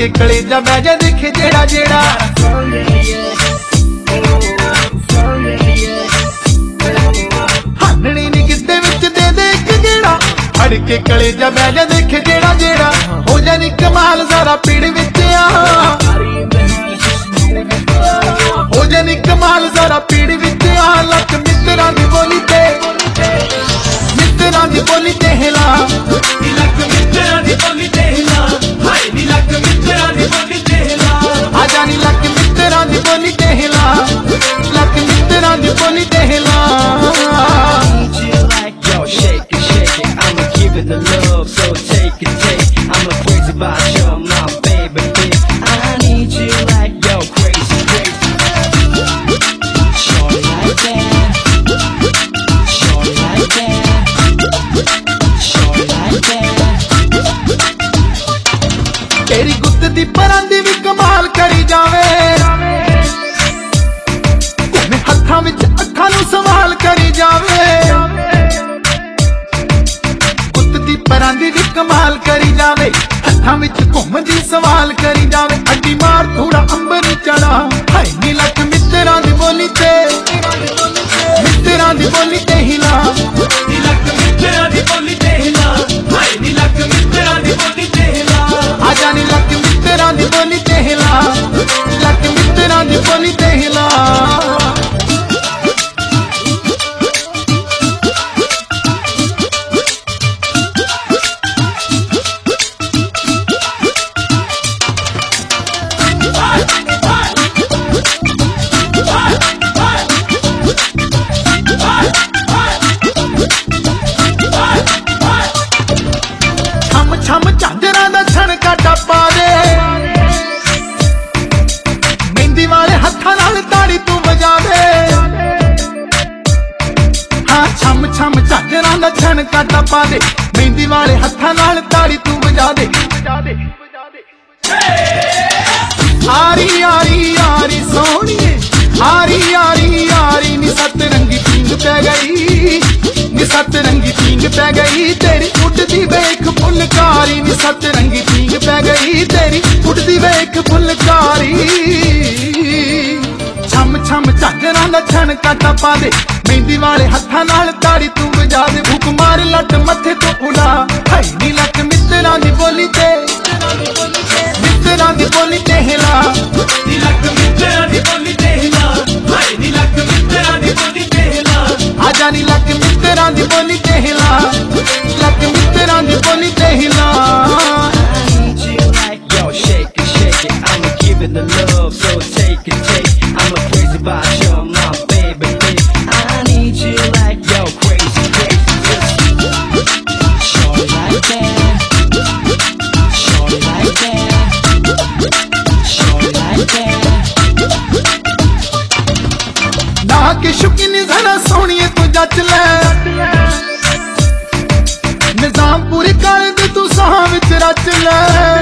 के कलेजा बह जा देखे जेड़ा जेड़ा हाननी नी किते विच दे दे एक गेड़ा फड़ के कलेजा बह जा देखे जेड़ा जेड़ा हो जानी कमाल सारा पीड़ विच आ हो जानी कमाल सारा पीड़ विच आ लक मित्तरां दी बोली ते हिला लक मित्तरां दी बोली ते हिला हाय नी लक मित्तरां दी बोली ते हिला आ जानी लक मित्तरां दी बोली ते हिला लक मित्तरां दी बोली ते हिला Yo, shake it, I'ma give it the love, so take it. I'm a crazy about you, my baby. I need you like yo, crazy. Shorty like that, shorty like that, shorty like that. तेरी गुत्त दी परां दी भी कमाल करी जावे घुमे हत्थां विच अखां नूं सवाल करी जावे गुत्त दी परां दी भी कमाल करी जावे हत्थां विच घुमदी सवाल करी जावे अड्डी मार थोड़ा अंबर चढ़ा हाय नी लक मित्तरां दी बोली ते हिला नी लक मित्तरां दी बोली ते हिला हाय नी लक मित्तरां दी बोली ते हिला आ जानी लक मित्तरां दी बोली ते हिला लक मित्तरां दी बोली ते हिला छम झांजरां दा छणका टप्पा दे मेहंदी वाले हत्थां नाल ताड़ी तू वजा दे हाँ छम झांजरां दा छणका टप्पा दे मेहंदी वाले हत्थां नाल ताड़ी तू वजा दे आरी आरी आरी सोहणीए आरी आरी आरी नी सतरंगी पींग पै गई नी सतरंगी पींग पै गई तेरी उड़दी वेख फुलकारी नी सतरंगी पींग पै गई तेरी उड़दी वेख फुलकारी छम झांजरां दा छणका टप्पा दे मेहंदी वाले हत्थां नाल ताड़ी तू वजा दे भूख मार लट मथे तो उड़ा हाय नी लक मित्तरां दी बोली ते हिला नी लक मित्तरां दी बोली ते हिला हाय नी लक मित्तरां दी बोली ते हिला आ जानी लक मित्तरां दी बोली ते हिला लक मित्तरां दी बोली ते हिला Yo, shake it, I'ma give it the love, so take it. I'm a crazy about you, my baby. I need you like yo, crazy. Shorty like that, shorty like that, shorty like that. ना के शुकिनी जरा सोहणीए तू जच ले निजाम पूरी काले दे तू साहां विच रच ले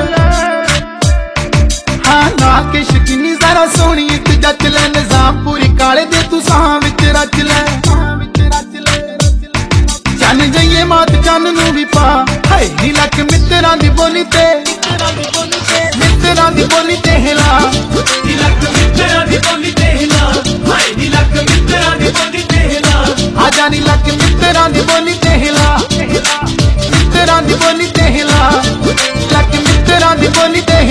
हाँ ना के शकीनी जरा सोहणीए तू जच ले निजाम पूरी काले दे तू साहां विच रच ले चन जाइए मात चन नूं भी पा हाय नी लक मित्तरां दी बोली ते हिला नी लक मित्तरां दी बोली ते हिला हाय नी लक मित्तरां दी बोली ते हिला आ जानी लक मित्तरां दी बोली ते हिला मित्तरां दी बोली ते हिला लक मित्तरां दी बोली ते